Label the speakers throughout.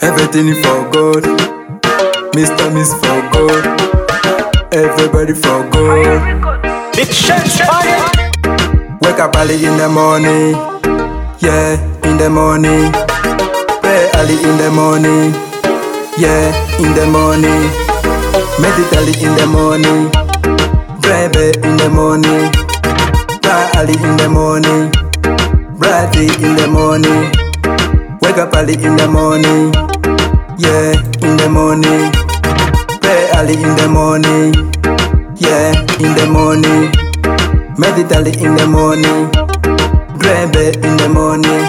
Speaker 1: Everything for God, Mr. Miss for God, everybody for God.
Speaker 2: Big shots fired.
Speaker 1: Wake up early in the morning, yeah, in the morning. Pray early in the morning, yeah, in the morning. Meditate early in the morning, pray in the morning. Pray early in the morning, bright in the morning. Wake up early in the morning, yeah, in the morning. Pray early in the morning, yeah, in the morning. Meditate early in the morning, pray in the morning.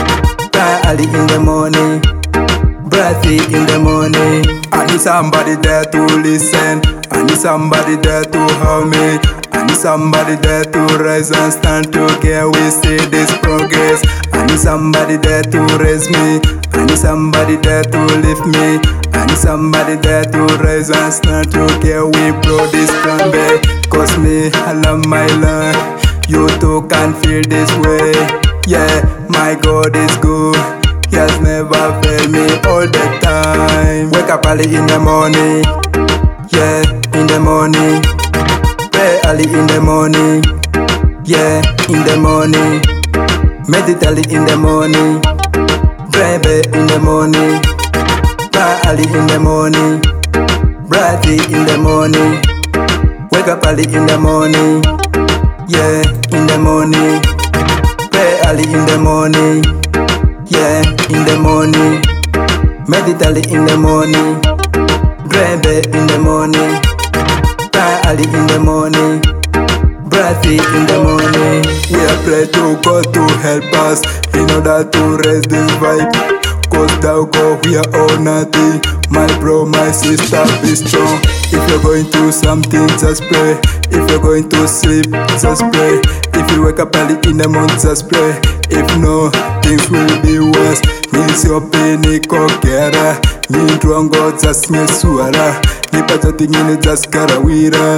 Speaker 1: Pray early in the morning, bright in the morning. I need somebody there to listen. I need somebody there to help me. I need somebody there to rise and stand together. We see this progress. I need somebody there to raise me. I need somebody there to lift me. I need somebody there to rise and stand together. We blow this plan back. Cause me, I love my life. You too can feel this way. Yeah, my God is good. He has never failed me all the time. Wake up early in the morning, yeah, in the morning. Pray early in the morning, yeah, in the morning. Meditate early in the morning, pray in the morning. Pray early in the morning, bright in the morning. Wake up early in the morning, yeah, in the morning. Pray early in the morning, yeah, in the morning. Meditate early in the morning, pray in the morning. Pray early in the morning, bright in the morning. We are pray to God to help us in order to raise this vibe. Cause thou God, we are all nothing. My bro, my sister, be strong. If you're going through something, just pray. If you're going to sleep, just pray. If you wake up early in the morning, just pray. If no, things will be worse. Means your pain ikogera. Nindrongo just nyesuara. Nipato tingine just karawira.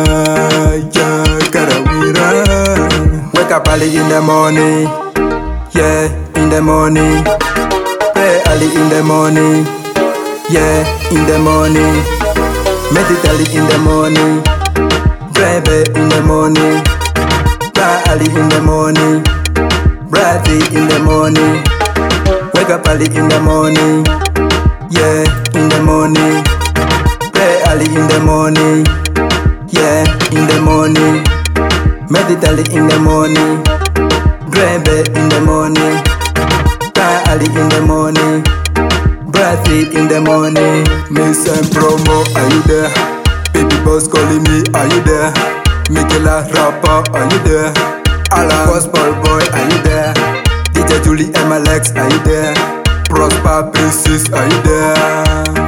Speaker 1: Yeah, karawira. Wake up early in the morning, yeah, in the morning. Pray early in the morning, yeah, in the morning. Meditate early in the morning, pray in the morning. Pray early in the morning, bright in the morning. Wake up early in the morning, yeah, in the morning. Pray early in the morning, yeah, in the morning. Meditate early in the morning, pray in the morning. Pray early in the morning, bright in the morning. Miss and promo, are you there? Baby boss calling me, are you there? Mikela rapper, are you there? Alan gospel boy, are you there? DJ Julie and my legs, are you there? Prosper Princess, are you there?